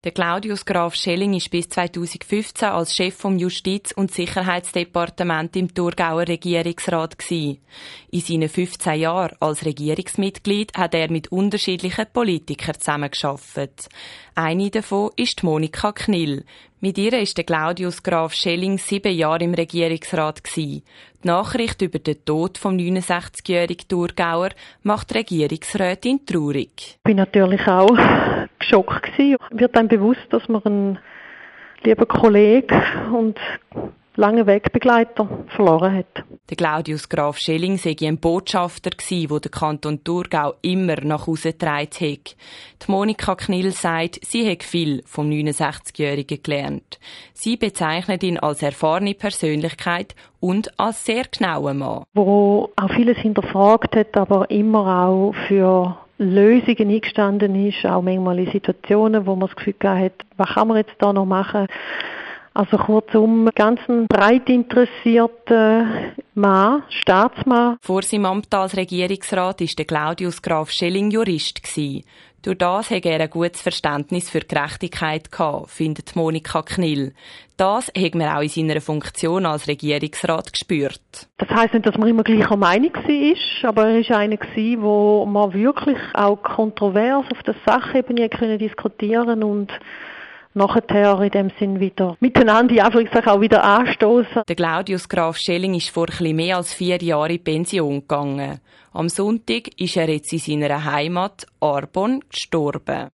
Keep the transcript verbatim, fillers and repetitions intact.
Der Claudius Graf Schelling war bis zweitausendfünfzehn als Chef vom Justiz- und Sicherheitsdepartement im Thurgauer Regierungsrat gewesen. In seinen fünfzehn Jahren als Regierungsmitglied hat er mit unterschiedlichen Politikern zusammengearbeitet. Eine davon ist Monika Knill. Mit ihr ist der Claudius Graf Schelling sieben Jahre im Regierungsrat gewesen. Die Nachricht über den Tod vom neunundsechzigjährigen Thurgauer macht die Regierungsrätin traurig. Ich bin natürlich auch geschockt gewesen. Wird einem bewusst, dass man einen lieben Kollegen und langen Wegbegleiter verloren hat. Der Claudius Graf Schelling sei ein Botschafter gsi, wo der Kanton Thurgau immer nach Hause getragen hat. Die Monika Knill sagt, sie hat viel vom neunundsechzigjährigen gelernt. Sie bezeichnet ihn als erfahrene Persönlichkeit und als sehr genauen Mann. Wo auch vieles hinterfragt hat, aber immer auch für Lösungen eingestanden ist, auch manchmal in Situationen, wo man das Gefühl hat, was kann man jetzt da noch machen? Also kurzum, ganz ein breit interessierter Mann, Staatsmann. Vor seinem Amt als Regierungsrat war der Claudius Graf Schelling Jurist gewesen. Durch das hatte er ein gutes Verständnis für Gerechtigkeit gehabt, findet Monika Knill. Das hat man auch in seiner Funktion als Regierungsrat gespürt. Das heisst nicht, dass man immer gleicher Meinung war, aber er war einer, wo man wirklich auch kontrovers auf der Sachebene diskutieren konnte und nachher in dem Sinn wieder miteinander die Anführungszeichen auch wieder anstoßen. Der Claudius Graf Schelling ist vor etwas mehr als vier Jahren in Pension gegangen. Am Sonntag ist er jetzt in seiner Heimat Arbon gestorben.